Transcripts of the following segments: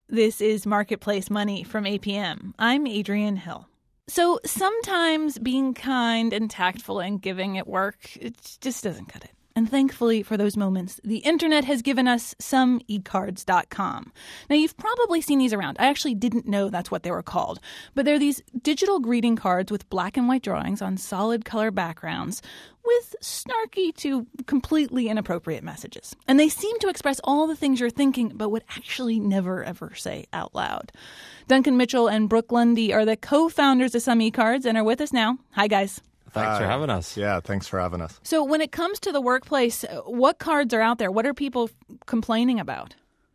This is Marketplace Money from APM. I'm Adrienne Hill. So sometimes being kind and tactful and giving at work, it just doesn't cut it. And thankfully for those moments, the internet has given us someecards.com. Now, you've probably seen these around. I actually didn't know that's what they were called. But they're these digital greeting cards with black and white drawings on solid color backgrounds with snarky to completely inappropriate messages. And they seem to express all the things you're thinking, but would actually never, ever say out loud. Duncan Mitchell and Brooke Lundy are the co-founders of Some eCards and are with us now. Hi, guys. Thanks for having us. Yeah, thanks for having us. So when it comes to the workplace, what cards are out there? What are people complaining about?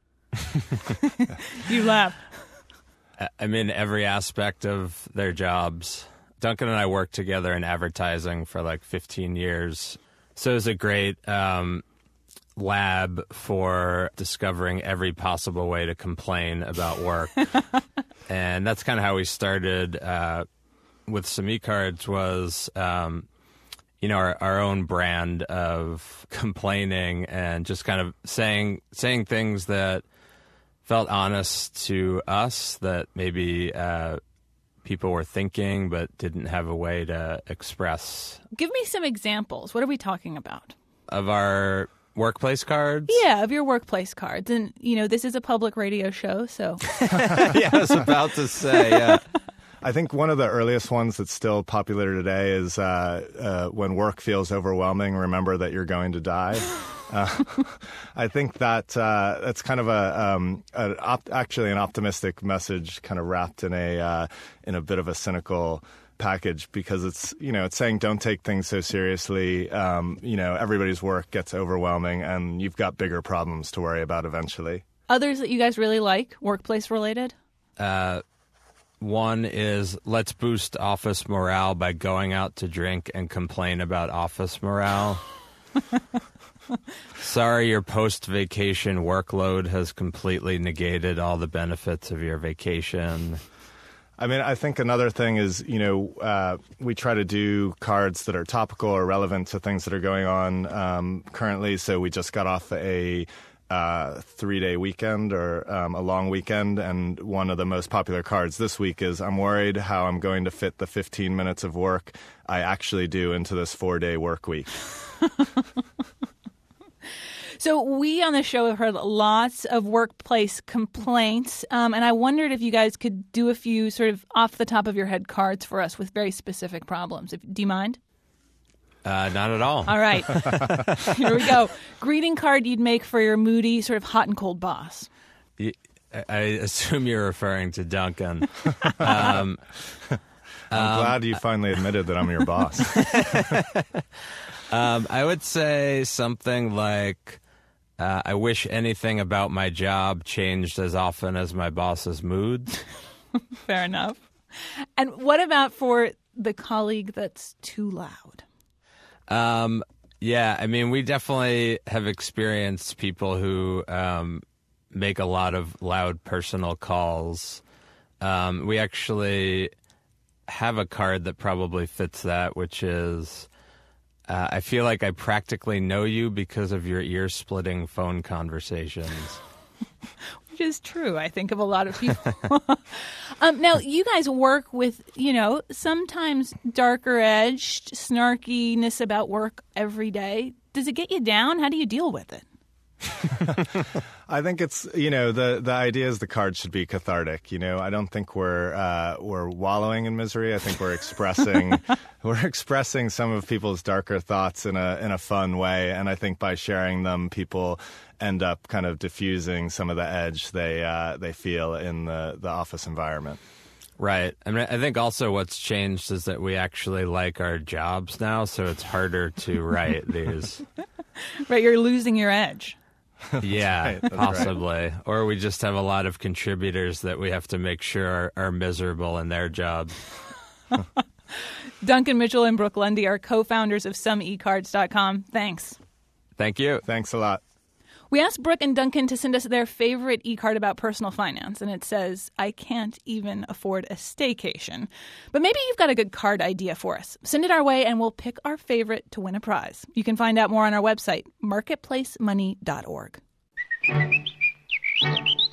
You laugh. I mean, every aspect of their jobs. Duncan and I worked together in advertising for like 15 years. So it was a great lab for discovering every possible way to complain about work. And that's kind of how we started with Some eCards was, our own brand of complaining and just kind of saying things that felt honest to us that maybe people were thinking but didn't have a way to express. Give me some examples. What are we talking about? Of our workplace cards? Yeah, of your workplace cards. And, this is a public radio show, so. Yeah, I was about to say, yeah. I think one of the earliest ones that's still popular today is when work feels overwhelming, remember that you're going to die. I think that's kind of actually an optimistic message, kind of wrapped in a bit of a cynical package, because it's saying don't take things so seriously. Everybody's work gets overwhelming, and you've got bigger problems to worry about eventually. Others that you guys really like, workplace related? One is, let's boost office morale by going out to drink and complain about office morale. Sorry, your post-vacation workload has completely negated all the benefits of your vacation. I mean, I think another thing is, we try to do cards that are topical or relevant to things that are going on currently. So we just got off a 3-day weekend or a long weekend. And one of the most popular cards this week is, I'm worried how I'm going to fit the 15 minutes of work I actually do into this 4-day work week. So we on the show have heard lots of workplace complaints, and I wondered if you guys could do a few sort of off the top of your head cards for us with very specific problems. Do you mind? Not at all. All right. Here we go. Greeting card you'd make for your moody, sort of hot and cold boss. I assume you're referring to Duncan. I'm glad you finally admitted that I'm your boss. I would say something like, I wish anything about my job changed as often as my boss's moods. Fair enough. And what about for the colleague that's too loud? Yeah, I mean, we definitely have experienced people who make a lot of loud personal calls. We actually have a card that probably fits that, which is, I feel like I practically know you because of your ear-splitting phone conversations. Which is true, I think, of a lot of people. Now, you guys work with, sometimes darker-edged snarkiness about work every day. Does it get you down? How do you deal with it? I think it's, the idea is the card should be cathartic. I don't think we're wallowing in misery. I think we're expressing some of people's darker thoughts in a fun way. And I think by sharing them, people end up kind of diffusing some of the edge they feel in the office environment. Right. I mean, I think also what's changed is that we actually like our jobs now, so it's harder to write these. Right, you're losing your edge. Yeah, right, possibly. Right. Or we just have a lot of contributors that we have to make sure are miserable in their job. Duncan Mitchell and Brooke Lundy are co-founders of someecards.com. Thanks. Thank you. Thanks a lot. We asked Brooke and Duncan to send us their favorite e-card about personal finance, and it says, I can't even afford a staycation. But maybe you've got a good card idea for us. Send it our way, and we'll pick our favorite to win a prize. You can find out more on our website, marketplacemoney.org.